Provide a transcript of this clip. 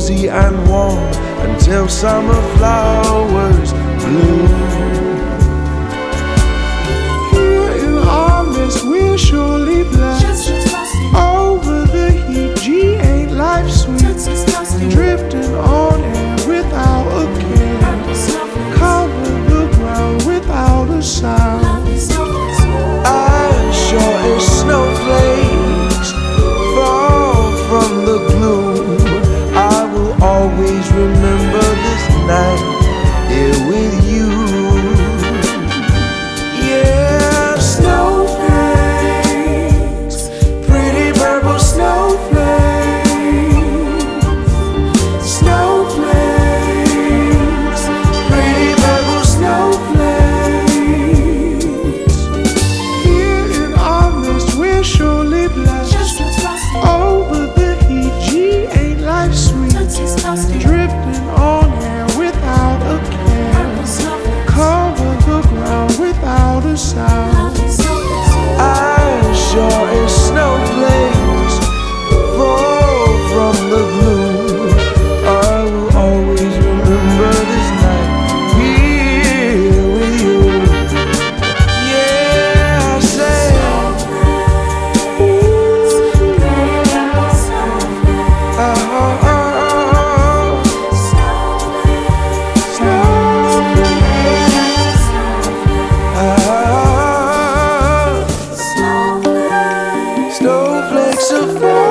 cozy and warm until summer flowers bloom. Here in our midst we're surely blessed. Over the heat, G ain't life sweet. Drifting on air without a care. Cover the ground without a sound. I sure as snowflakes fall from the gloom. I will always remember this night here with you. Yeah, snowflakes, pretty purple snowflakes, snowflakes, pretty purple snowflakes. Here in our midst we're surely blessed. Over the heat, G ain't life sweet. Drifting on air without a care. Cover the ground without a sound. I sure as snowflakes fall from the gloom. I will always remember this night here with you. Yeah, I say snowflakes are falling.